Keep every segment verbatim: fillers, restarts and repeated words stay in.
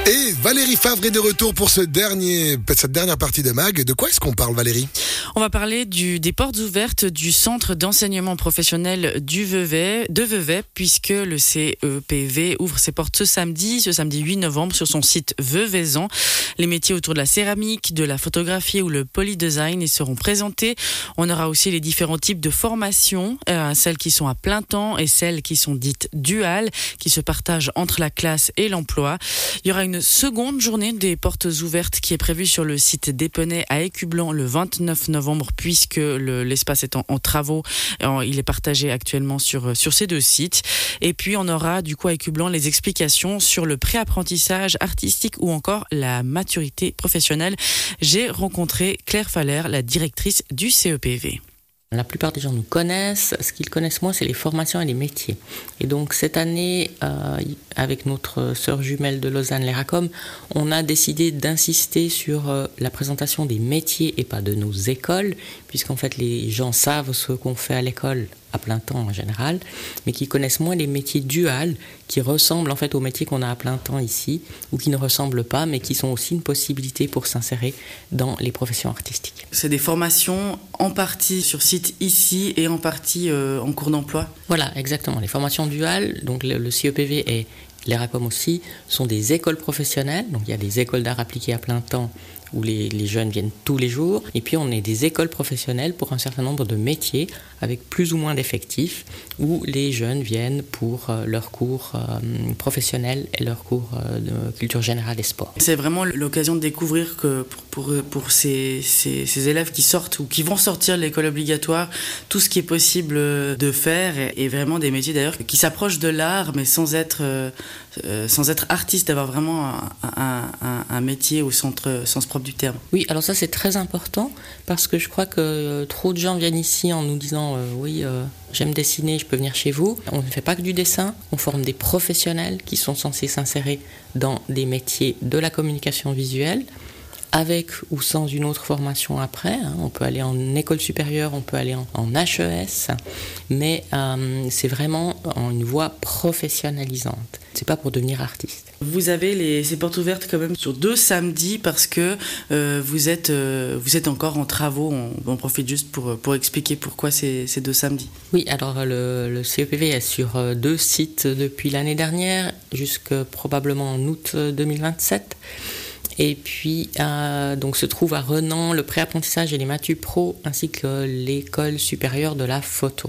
Et Valérie Favre est de retour pour ce dernier, cette dernière partie de Mag. De quoi est-ce qu'on parle, Valérie ? On va parler du, des portes ouvertes du centre d'enseignement professionnel du Vevey, de Vevey, puisque le C E P V ouvre ses portes ce samedi, ce samedi huit novembre, sur son site Veveysan. Les métiers autour de la céramique, de la photographie ou le polydesign y seront présentés. On aura aussi les différents types de formations, euh, celles qui sont à plein temps et celles qui sont dites duales, qui se partagent entre la classe et l'emploi. Il y aura une seconde journée des portes ouvertes qui est prévue sur le site d'Épernay à Écublanc le vingt-neuf novembre, puisque le, l'espace est en, en travaux. Il est partagé actuellement sur, sur ces deux sites. Et puis on aura du coup à Écublanc les explications sur le pré-apprentissage artistique ou encore la maturité professionnelle. J'ai rencontré Claire Faller, la directrice du C E P V. La plupart des gens nous connaissent. Ce qu'ils connaissent moins, c'est les formations et les métiers. Et donc cette année, euh, avec notre sœur jumelle de Lausanne, l'ERACOM, on a décidé d'insister sur euh, la présentation des métiers et pas de nos écoles, puisqu'en fait les gens savent ce qu'on fait à l'école à plein temps en général, mais qui connaissent moins les métiers duals, qui ressemblent en fait aux métiers qu'on a à plein temps ici, ou qui ne ressemblent pas, mais qui sont aussi une possibilité pour s'insérer dans les professions artistiques. C'est des formations en partie sur site ici et en partie euh, en cours d'emploi ? Voilà, exactement. Les formations duales, donc le, le C E P V et l'ERACOM aussi, sont des écoles professionnelles. Donc il y a des écoles d'art appliqué à plein temps où les, les jeunes viennent tous les jours. Et puis on est des écoles professionnelles pour un certain nombre de métiers avec plus ou moins d'effectifs, où les jeunes viennent pour euh, leurs cours euh, professionnels et leurs cours euh, de culture générale et sport. C'est vraiment l'occasion de découvrir que pour, pour, pour ces, ces, ces élèves qui sortent ou qui vont sortir de l'école obligatoire, tout ce qui est possible de faire, et, et vraiment des métiers d'ailleurs qui s'approchent de l'art, mais sans être, euh, sans être artiste, d'avoir vraiment un, un, un, un métier au centre, sens propre du terme. Oui, alors ça c'est très important, parce que je crois que euh, trop de gens viennent ici en nous disant euh, oui, euh, j'aime dessiner, je peux venir chez vous. On ne fait pas que du dessin, on forme des professionnels qui sont censés s'insérer dans des métiers de la communication visuelle, avec ou sans une autre formation après. Hein. On peut aller en école supérieure, on peut aller en, en H E S, mais euh, c'est vraiment en une voie professionnalisante. C'est pas pour devenir artiste. Vous avez les, ces portes ouvertes quand même sur deux samedis parce que euh, vous, êtes, euh, vous êtes encore en travaux. On, on profite juste pour, pour expliquer pourquoi ces, ces deux samedis. Oui, alors le, le C E P V est sur deux sites depuis l'année dernière, jusque probablement en août deux mille vingt-sept. Et puis, euh, donc se trouve à Renan le pré-apprentissage et les Matu Pro, ainsi que l'école supérieure de la photo.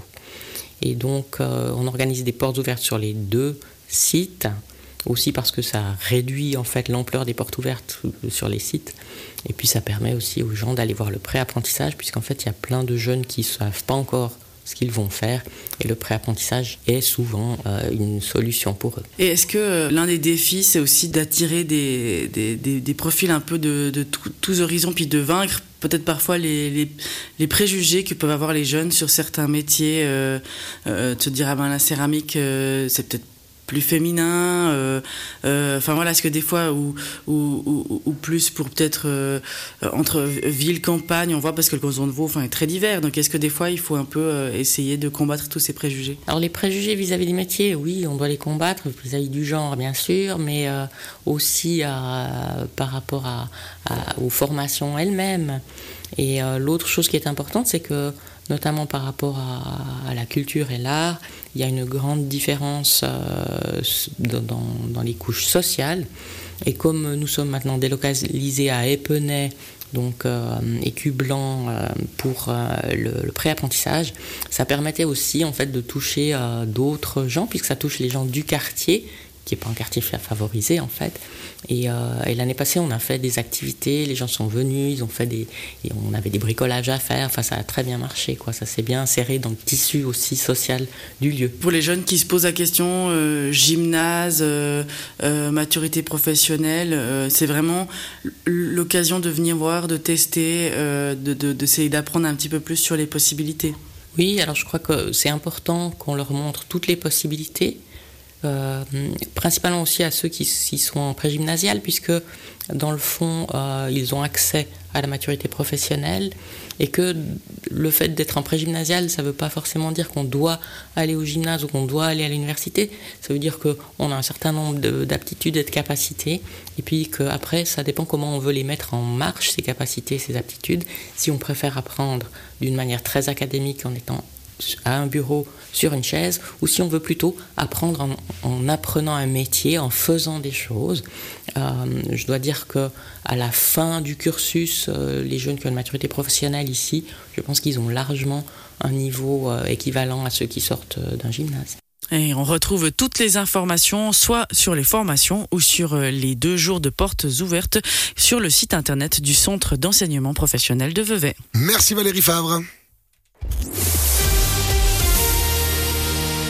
Et donc, euh, on organise des portes ouvertes sur les deux sites, aussi parce que ça réduit en fait l'ampleur des portes ouvertes sur les sites. Et puis, ça permet aussi aux gens d'aller voir le pré-apprentissage, puisqu'en fait, il y a plein de jeunes qui ne savent pas encore ce qu'ils vont faire, et le pré-apprentissage est souvent euh, une solution pour eux. Et est-ce que euh, l'un des défis, c'est aussi d'attirer des, des, des, des profils un peu de, de tout, tous horizons, puis de vaincre peut-être parfois les, les, les préjugés que peuvent avoir les jeunes sur certains métiers, euh, euh, te dire, ah ben la céramique, euh, c'est peut-être plus féminin, euh, euh, enfin voilà, est-ce que des fois, ou, ou, ou, ou plus pour peut-être euh, entre ville, campagne, on voit parce que le canton de Vaud enfin, est très divers, donc est-ce que des fois il faut un peu euh, essayer de combattre tous ces préjugés ? Alors les préjugés vis-à-vis des métiers, oui, on doit les combattre, vis-à-vis du genre bien sûr, mais euh, aussi à, par rapport à, à, aux formations elles-mêmes. Et euh, l'autre chose qui est importante, c'est que notamment par rapport à, à la culture et l'art, il y a une grande différence euh, dans, dans les couches sociales. Et comme nous sommes maintenant délocalisés à Épernay, donc euh, Écublanc euh, pour euh, le, le pré-apprentissage, ça permettait aussi en fait de toucher euh, d'autres gens, puisque ça touche les gens du quartier, qui n'est pas un quartier favorisé en fait. Et, euh, et l'année passée, on a fait des activités, les gens sont venus, ils ont fait des, et on avait des bricolages à faire, enfin ça a très bien marché, quoi. Ça s'est bien inséré dans le tissu aussi social du lieu. Pour les jeunes qui se posent la question, euh, gymnase, euh, euh, maturité professionnelle, euh, c'est vraiment l'occasion de venir voir, de tester, euh, de, de, d'essayer d'apprendre un petit peu plus sur les possibilités. Oui, alors je crois que c'est important qu'on leur montre toutes les possibilités, euh, principalement aussi à ceux qui, qui sont en pré-gymnasial, puisque dans le fond, euh, ils ont accès à la maturité professionnelle et que le fait d'être en pré-gymnasial, ça ne veut pas forcément dire qu'on doit aller au gymnase ou qu'on doit aller à l'université. Ça veut dire qu'on a un certain nombre de, d'aptitudes et de capacités et puis qu'après, ça dépend comment on veut les mettre en marche, ces capacités, ces aptitudes. Si on préfère apprendre d'une manière très académique en étant à un bureau sur une chaise, ou si on veut plutôt apprendre en, en apprenant un métier, en faisant des choses. Euh, je dois dire que à la fin du cursus, euh, les jeunes qui ont une maturité professionnelle ici, je pense qu'ils ont largement un niveau euh, équivalent à ceux qui sortent euh, d'un gymnase. Et on retrouve toutes les informations, soit sur les formations ou sur les deux jours de portes ouvertes sur le site internet du Centre d'enseignement professionnel de Vevey. Merci Valérie Favre.